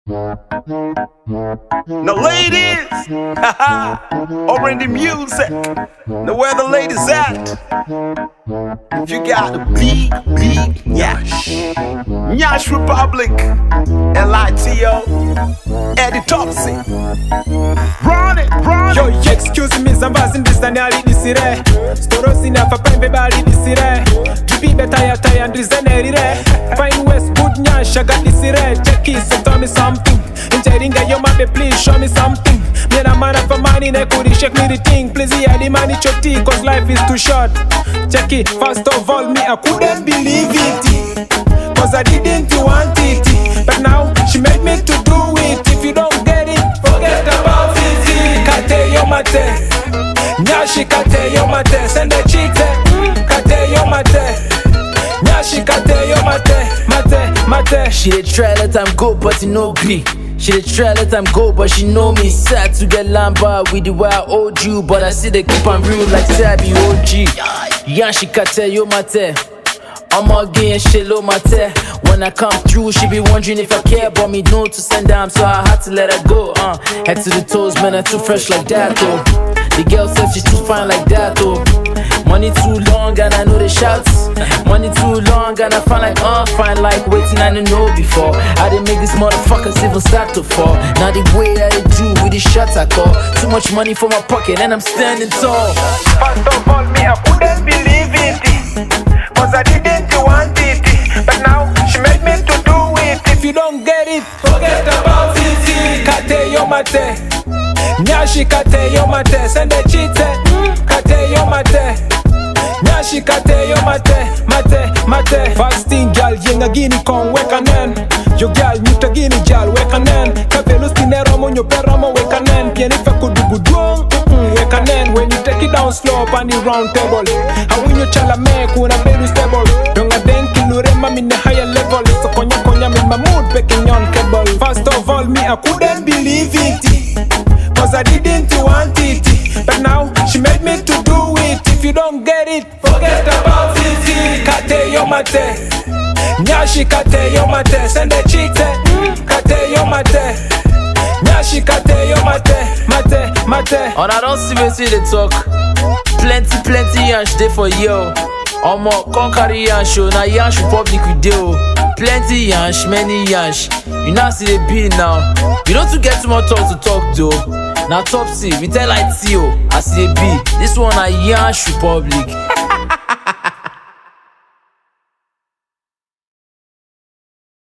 Now, ladies, over in the music. Now, where the ladies at? If you got a big Nyash, Nyash Republic, LITO, Eddie Topsy. Run it. Yo, excuse me, Zambazin Distanali Disire. Storosina for Pembe Bali Disire. Jubi Betaya and Dizanerire. Fine West Good Nyash, I got Disire. Check it, so tell me something. Interinga, your mother, please show me something. Me and a man for money, they could shake me the thing. Please, yeah, the money choti, cause life is too short. Check it, first of all, me, I couldn't believe it. Cause I didn't want it. But now, she made me to do it. If you don't get it, forget about it. Kate yo mate, Nyashi kate yo mate, send a cheat. Kate yo mate, Nyashi kate yo mate. She dey try let am go, but he no gree. She dey try let am go, but she know me. Sad to get lamba with the way I owed you, but I still dey keep am real like say I be OG. Nyashi kate yo mate, I'm again shit low mate. When I come through, she be wondering if I care, but me know to send down, so I had to let her go. Head to the toes, man, I'm too fresh like that though. The girl says she's too fine like that though. Money too long and I know the shouts. Money too long and I find like fine like waiting I didn't know before. I didn't make these motherfuckers even start to fall. Now the way that they do with the shots I call. Too much money for my pocket and I'm standing tall. First of all, me, I couldn't believe it. Cause I didn't want it. But now, she made me to do it. If you don't get it, forget about it. Kate yo mate, Nyashi kate yo mate, send a cheat. Kate yo mate, Nyashi kate yo mate. Fasting gal, yenga gini kon wekanen. Yo gal, nyuta gini gal wekanen. Kabelus tinero mo nyo perro mo wekanen. Pieni fe kudugu duong, wekanen. When you take it down slow up on the round table. How when you chala me kuna belu stable. Donga den kilure ma in the higher level. So konya in my mood picking on cable. First of all, me I couldn't believe it. Cause I didn't want it. But now, she made me to do it. If you don't get it, forget about it. Kate yo mate, Nyashi kate yo mate, send a cheat. Kate yo mate, Nyashi kate yo mate. And I don't see me see the talk. Plenty yansh dey for you. Omo, come carry yansh show. Now yansh Republic we do. Plenty yansh, many yansh. You now see the beat now. You don't too get too much talk to talk though. Now Topsy, we tell like Tio, I see a beat. This one a yansh Republic.